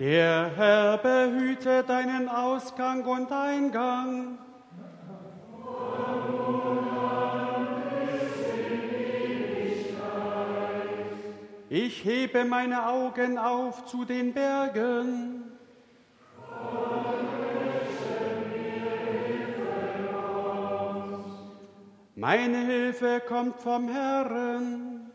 Der Herr behüte deinen Ausgang und Eingang. Ich hebe meine Augen auf zu den Bergen. Meine Hilfe kommt vom Herrn.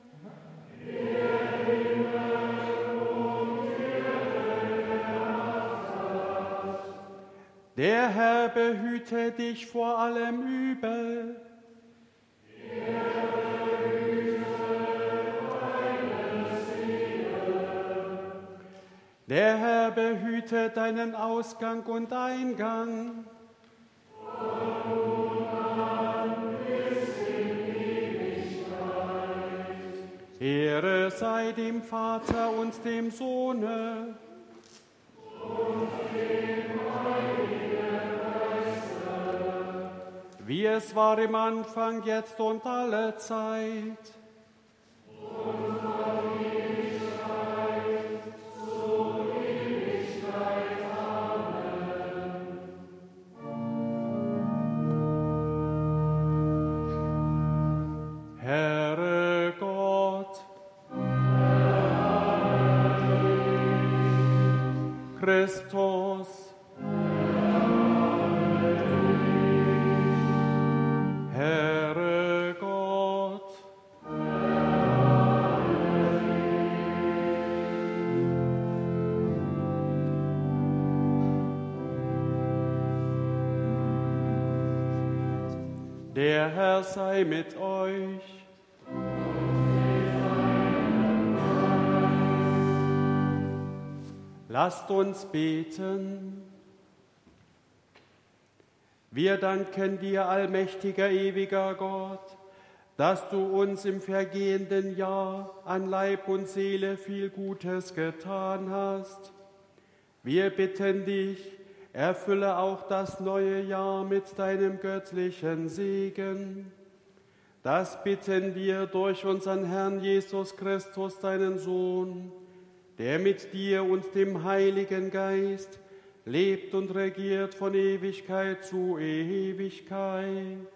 Der Herr behüte dich vor allem Übel. Der Herr behüte deinen Ausgang und Eingang. Ehre sei dem Vater und dem Sohne und dem Heiligen Geiste, wie es war im Anfang, jetzt und alle Zeit. Und von Ewigkeit zu Ewigkeit. Amen. Herr Gott, Christus, Herr Gott, der Herr sei mit euch. Lasst uns beten. Wir danken dir, allmächtiger, ewiger Gott, dass du uns im vergehenden Jahr an Leib und Seele viel Gutes getan hast. Wir bitten dich, erfülle auch das neue Jahr mit deinem göttlichen Segen. Das bitten wir durch unseren Herrn Jesus Christus, deinen Sohn, der mit dir und dem Heiligen Geist lebt und regiert von Ewigkeit zu Ewigkeit.